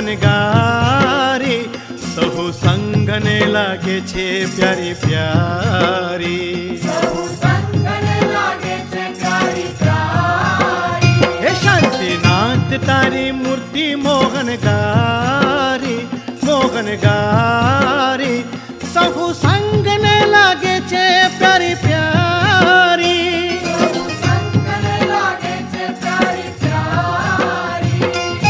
મોહનગારી સહુ સંગને લાગે છે પ્યારી પ્યારી સહુ સંગને લાગે છે પ્યારી પ્યારી હે શાંતિનાથ તારી મૂર્તિ મોહનગારી મોહનગારી સહુ સંગને લાગે છે પ્યારી પ્યારી સહુ સંગને લાગે છે પ્યારી પ્યારી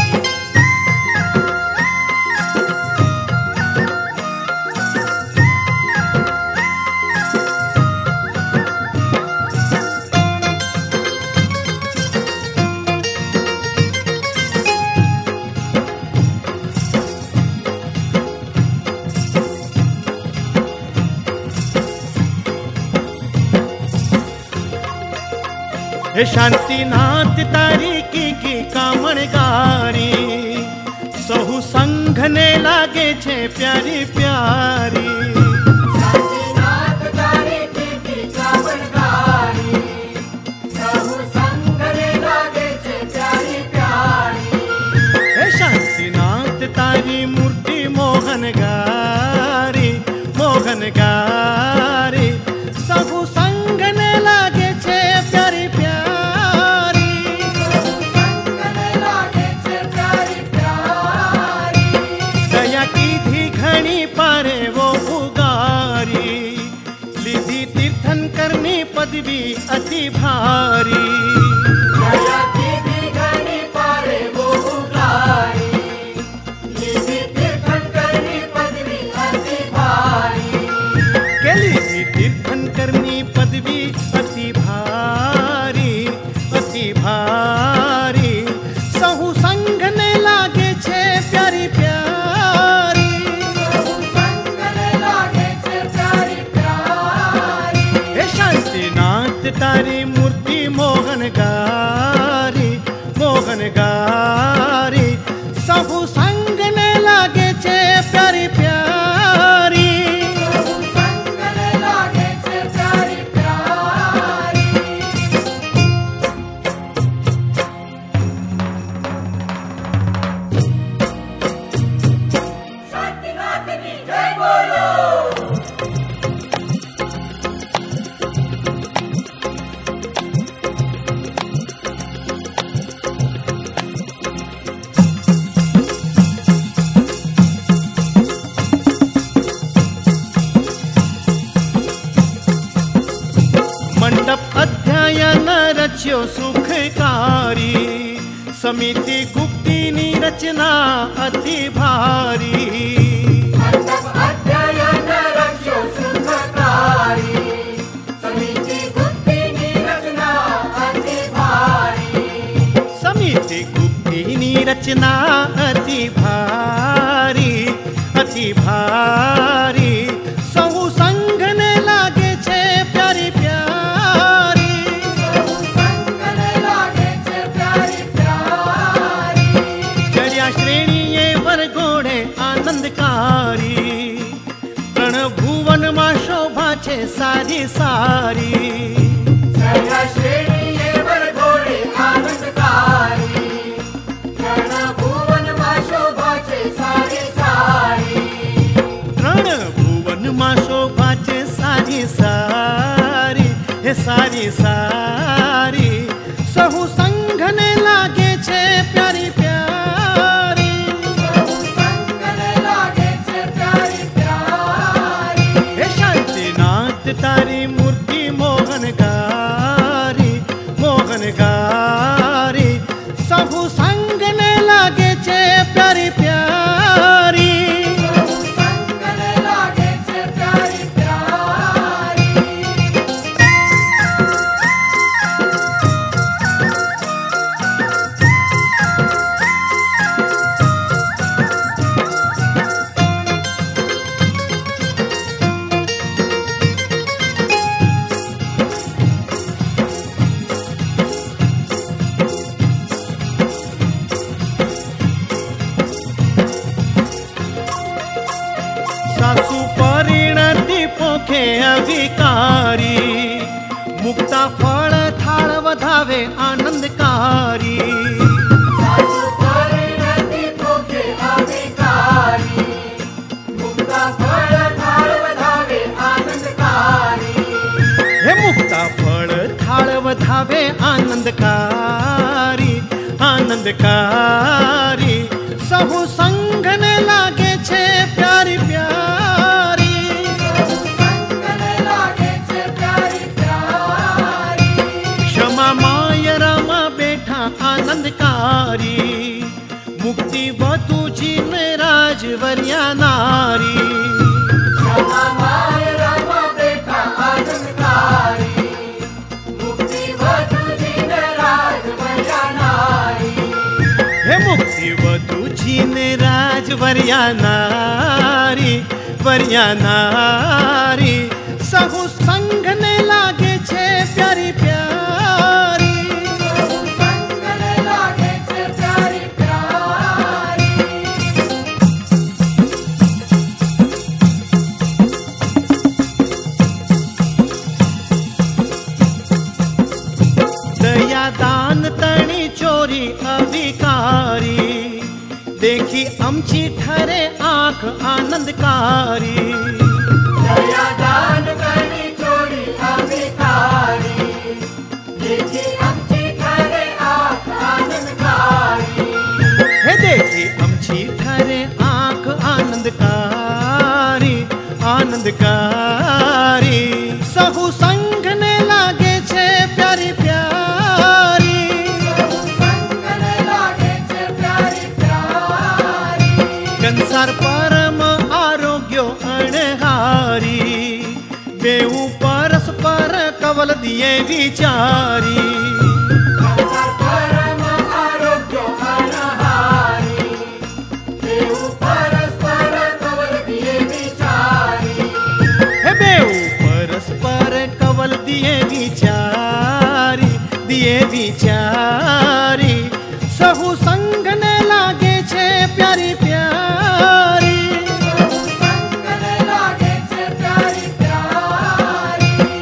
हे शांतिनाथ तारी की कामणगारी सहु संघने लागे छे प्यारी प्यारी શાંતિનાથ તારી કી કામણગારી સહુ સંગને લાગે છે પ્યારી પ્યારી हे शांतिनाथ तारी मूर्ति मोहनगारी मोहनगारी सहु संघने लागे छे प्यारी प्यारी સહુ સંગને લાગે છે પ્યારી પ્યારી दया कीधी घणी पारे वो उगारी लीधी तीर्थंकरनी पदवी अति भारी દયા કીધી ઘણી પારે બહુ ઉગારી લીધી તીર્થંકરની પદવી અતિ ભારી के लीधी तीर्थंकरनी पदवी अति भारी अति भारी सहु संघने लागे छे प्यारी प्यारी સહુ સંગને લાગે છે પ્યારી પ્યારી हे शांतिनाथ तारी मूर्ति मोहनगारी मोहनगारी सहु संघने लागे छे प्यारी प्यारी સહુ સંગને લાગે છે પ્યારી પ્યારી શાંતિનાથની જય બોલો मंडप अध्ययन रच्यो सुखकारी समिति गुप्तीनी रचना अति भारी મંડપ અધ્યયન રચ્યો સુખકારી સમિતિ ગુપ્તીની રચના અતિ ભારી समिति गुप्तीनी रचना अति भारी अति भारी सहु संघने लागे छे प्यारी प्यारी સહુ સંગને લાગે છે પ્યારી પ્યારી चढ़िया श्रेणीए वरघोड़े आनंदकारी तृण भुवन में शोभा छे सारी सारी ચઢ્યા શ્રેણીએ વરઘોડે આનંદકારી ત્રણ ભુવનમાં શોભા છે સારી સારી तृण भुवन में शोभा छे सारी सारी हे सारी सारी सहु संघने लागे छे प्यारी प्यारी સહુ સંગને લાગે છે પ્યારી પ્યારી हे शांतिनाथ तारी मूर्ति मोहनगारी मोहनगारी सहु संघने लागे छे प्यारी प्यारी સહુ સંગને લાગે છે પ્યારી પ્યારી सासु परिणति पोखे अविकारी मुक्ता फल थाळ वधावे आनंदकारी સાસુ પરિણતિ પોખે વધાવે આનંદકારી આનંદકારી સહુ સંઘને લાગે છે પ્યારી પ્યારી સંગને લાગે છે પ્યારી પ્યારી ક્ષમા માયરામાં બેઠા આનંદકારી મુક્તિ વધુ જીને રાજવર્યા નારી ક્ષમા માયરામાં બેઠા આનંદકારી મુક્તિ વધુ જીને રાજવર્યા નારી હે મુક્તિ વધુ જીને રાજવર્યા નારી વર્યા નારી સહુ સંઘને લાગે છે પ્યારી પ્યારી સંગને લાગે છે પ્યારી પ્યારી दया दान तणी चोरी अविकारी देखी आमची ठरे आंख आनंदकारी दया दान करणी चोरी अविकारी देखी आमची ठरे आंख आनंदकारी हे देखी आमची ठरे आंख आनंदकारी आनंदकारी सहु संघने लागे छे प्यारी प्यारी संगने लागे છે પ્યારી પ્યારી કંસાર પરમ આરોગ્યો અણહારી બેઉ પરસ્પર કવલ દિયે વિચારી સંસાર પરમ આરોગ્ય અનહારી દેવ પરસ્પર કવલ દિયે વિચારી હે બેઉ પરસ્પર કવલ દિયે વિચારી સહુ સંઘને લાગે છે પ્યારી પ્યારી સંગને લાગે છે પ્યારી પ્યારી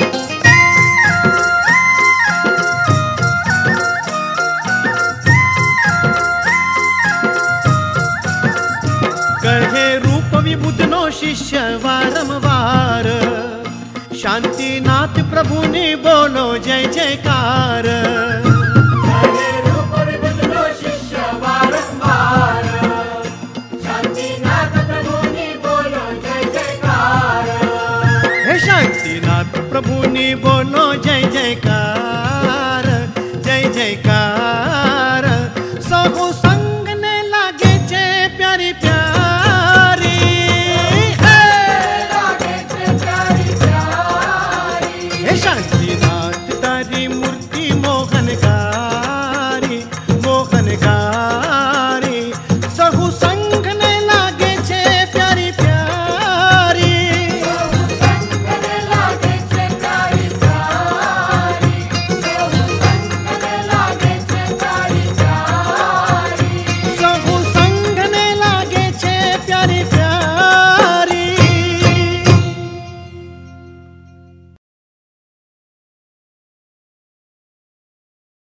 કહે રૂપ વિબુદ્ધનો શિષ્ય વારંવાર શાંતિનાથ પ્રભુની બોલો જય જયકાર હરે રૂપ વિબુદ્ધનો શિષ્ય વારંવાર શાંતિનાથ પ્રભુની બોલો જય જયકાર હે શાંતિનાથ પ્રભુની બોલો જય જયકાર